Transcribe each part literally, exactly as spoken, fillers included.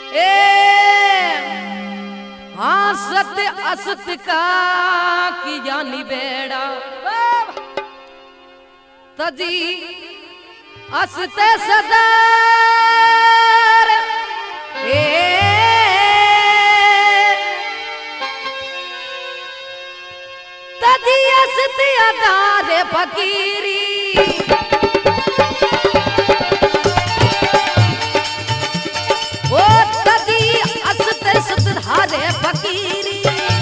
हाँ सत्य असत्य का की जानी बेड़ा तजी असते सदा ए तजी असते अदारे फकीरी ओ तजी असते सदारे फकीरी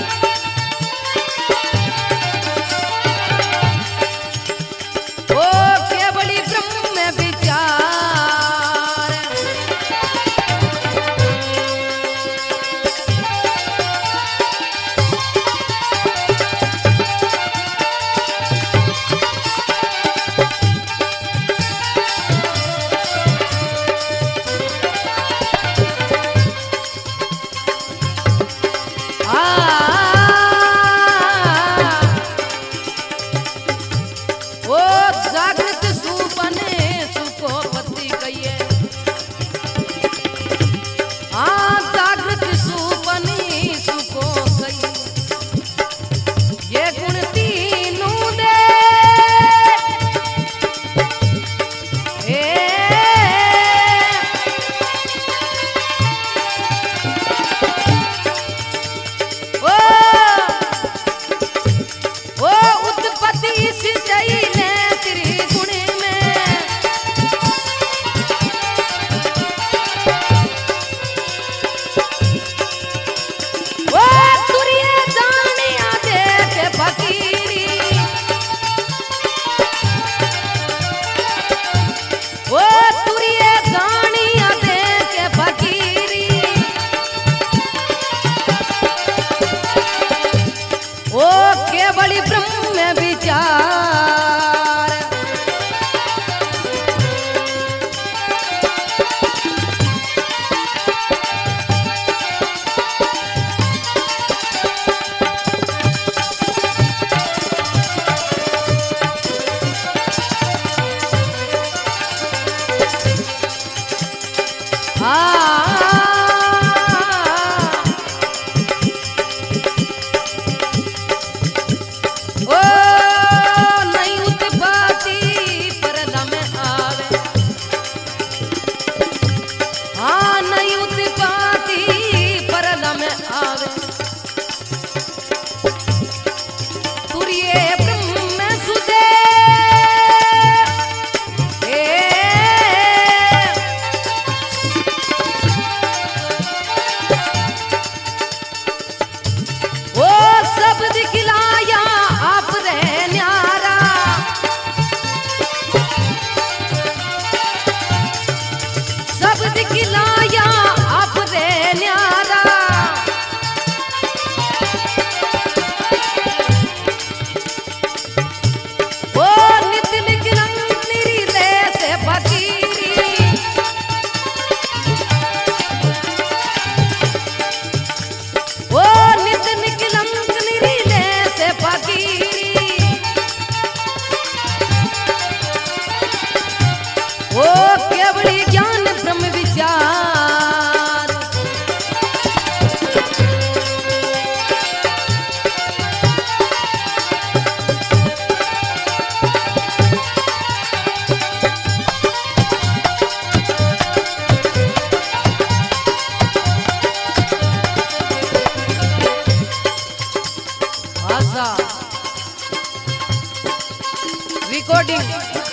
रिकॉर्डिंग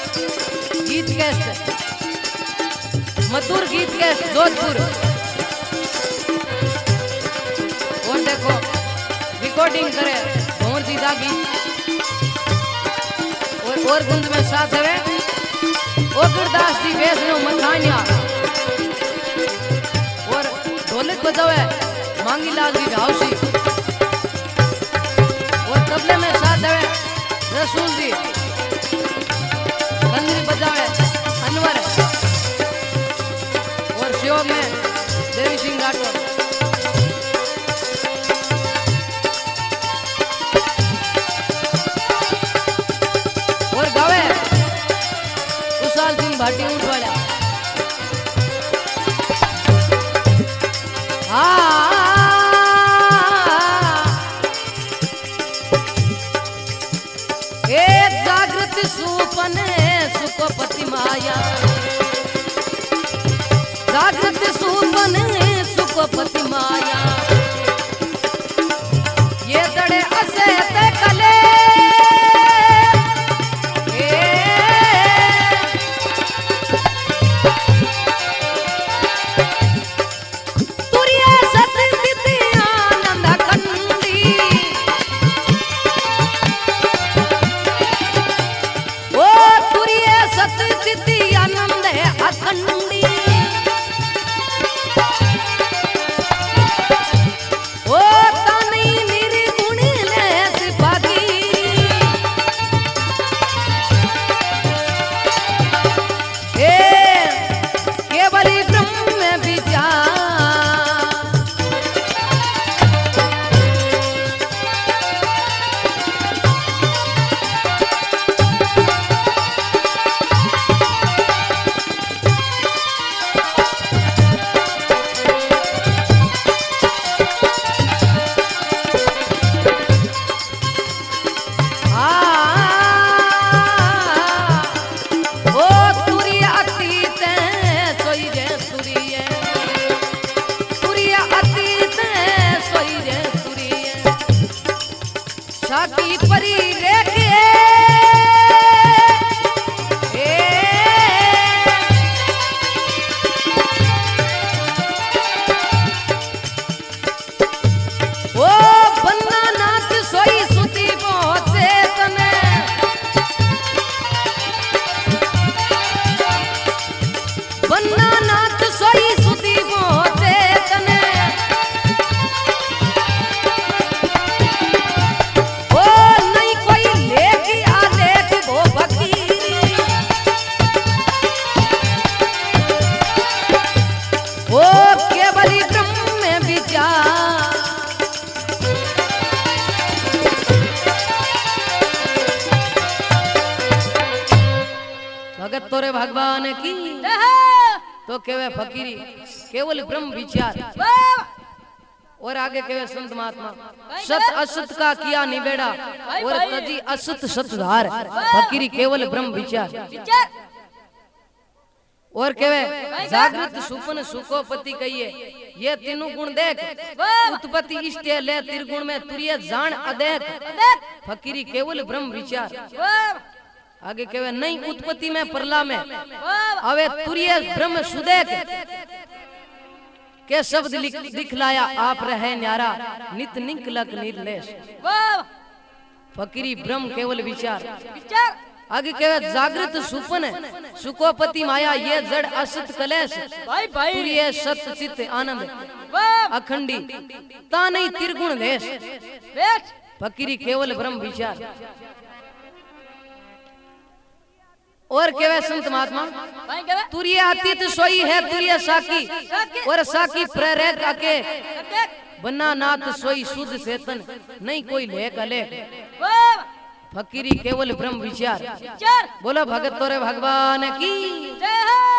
गीत कैसेट मधुर गीत कैसेट जोधपुर। और देखो रिकॉर्डिंग करे भंवर दीदा गीत और और गुंज में साथ है और गुरदास जी वैष्णो मखानिया और ढोलक बजावे मांगीलाल जी ढाउसी और तबले में साथ है रसूल जी, कंजरी बजावे अनवर और शिव में देवी सिंह राठौर। और गावे कुशाल सिंह भाटी ऊंट वाला। एक जागृत सुपन सुखपति माया, जागृत सुपन सुखपति माया, ये दड़े असे ते कले भगत तोरे भगवान की तो केवे फकीरी केवल ब्रह्म विचार और आगे केवे संत महात्मा सत असत का किया निबेड़ा और तजी असत सतधार फकीरी केवल ब्रह्म विचार और केवे जागृत सुपन सुखोपति कहिए ये तीनों गुण देख उत्पत्ति इष्ट ले त्रिगुण में तुरिय जान अदेख फकीरी केवल ब्रह्म विचार आगे केवे नहीं उत्पत्ति में परला में अवे तुरिय ब्रह्म सुदेख के शब्द दिखलाया आप रहे न्यारा नित निकलक निर्लेश फकीरी ब्रह्म केवल विचार आगे केवे जागृत सुपन सुखोपति माया ये जड़ असत कलेश तुरिय सत चित आनंद अखंडी ता नहीं त्रिगुण देश फकीरी केवल ब्रह्म विचार और केवे संत महात्मा तुरिय अतीत सोई है तुरिय साकी और साकी प्रेरक आके बन्ना नाथ सोई शुद्ध चेतन नहीं कोई लेख अलेख फकीरी केवल ब्रह्म विचार बोलो भगत तोरे भगवान की जय।